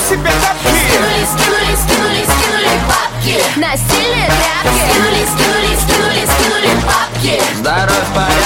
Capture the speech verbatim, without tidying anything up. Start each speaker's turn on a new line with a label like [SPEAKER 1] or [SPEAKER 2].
[SPEAKER 1] себе тапки.
[SPEAKER 2] Скинули, скинули, скинули, скинули бабки.
[SPEAKER 3] На стильные тряпки.
[SPEAKER 2] Скинули, скинули, скинули, скинули бабки.
[SPEAKER 4] Здоровь,